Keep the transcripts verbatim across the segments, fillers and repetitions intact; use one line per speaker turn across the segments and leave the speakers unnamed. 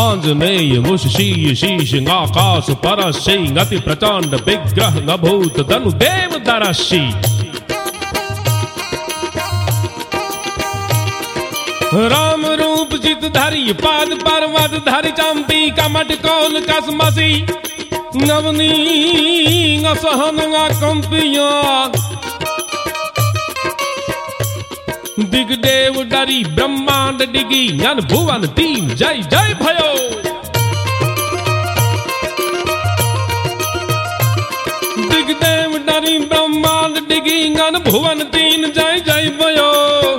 आंजनेय मुषशीय शीश आकाश परशि अति प्रचंड विग्रह अभूत धनु देव दरशी। राम रूप जित धरी पाद पर्वत धरि चंपी कमट कौल कसमसी नवनी असहन कंपिया दिगदेव डरी ब्रह्मांड डिगी अन भुवन तीन जय जय भयो। दिगदेव डरी ब्रह्मांड डिगी अन भुवन तीन जय जय भयो।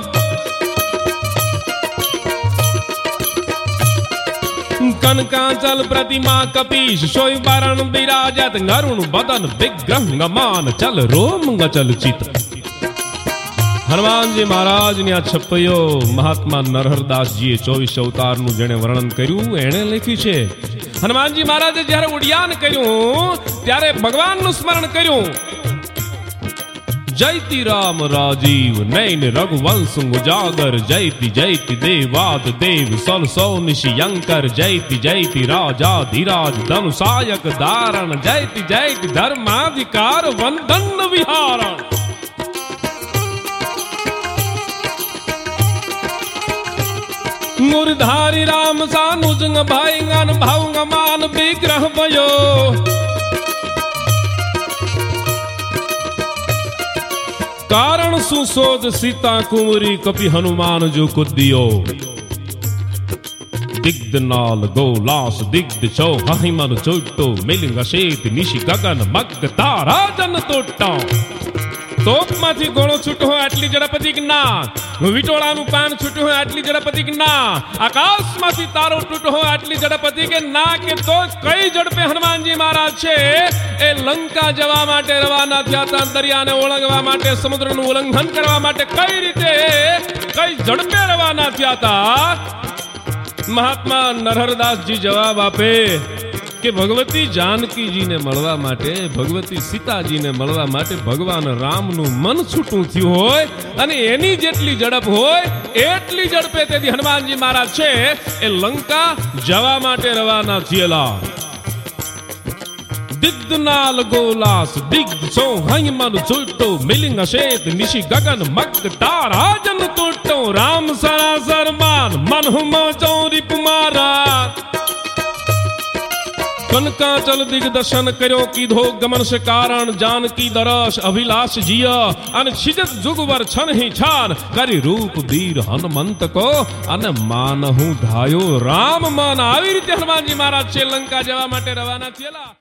कनकाचल प्रतिमा कपीश सोई वरण विराजत अरुण बदन विग्रह मान चल रोम गचल चित। हनुमान जी महाराज ने आ छप्पयो महात्मा नरहरदास जी चौवीस अवतार नु जेने वर्णन कर्યું एणे લખ્યું છે। हनुमान जी महाराजे જ્યારે ઉડ્યાન કર્યું ત્યારે ભગવાન નું સ્મરણ કર્યું। जयति राम राजीव नैन रघुवंश उजागर जयति जयति देवाद देव सल सौ निशियंकर जयति जयति राजाधिराज धनुषायक दारण जयति जयति धर्माधिकार वंदन विहारण। मुरधारी राम सानुजंग भाईंगन भाऊंग मान विग्रह भयो। कारण सुसोद सीता कुंवरी कपि हनुमान जो कुदियो। दिग्ध नाल गोलास दिग्ध चौ हिमन चोटो मिलिंग शेत निशि गगन मग तारा जन तोटा। तोप माथी गोळो छूटो हो आटली झड़पथी के ना विटोळानु पान छूट्યું હોય આટલી ઝડપથી કે ના આકાશમાંથી તારો તૂટ્યો હોય આટલી ઝડપથી કે ના કે તો કઈ ઝડપે હનુમાનજી મહારાજ છે એ લંકા જવા માટે રવાના થયા હતા દરિયાને ઓળંગવા માટે સમુદ્રનું ઉલ્લંઘન કરવા માટે કઈ રીતે કઈ ઝડપે રવાના થયા હતા। महात्मा नरहरदास जी जवाब आपे कि भगवती जानकी जी ने मळवा माटे भगवती सीता जी ने मळवा माटे भगवान राम नु मन छूटू थयुं होय अने एनी जेटली झड़प होय एटली झड़पे तेथी हनुमान जी महाराज छे ए लंका जवा माटे रवाना थियेला। दिग्ध नाल गोलास दिग्ध सो हई मन छूटो मिलिंग शेत निशि गगन मग तारा जन तोटो राम सरासर मान मन हुमा चौरी पुमारा। कनकाचल दिग्दर्शन करो कीधो गमन से कारण जानकी दरस अभिलाष जिया अन छिजत जुगवर छन ही छान करी रूप वीर हनुमंत को अन मानहु धायो राम मन। આવી રીતે હનુમાનજી મહારાજ શ્રીલંકા જવા માટે રવાના થયેલા।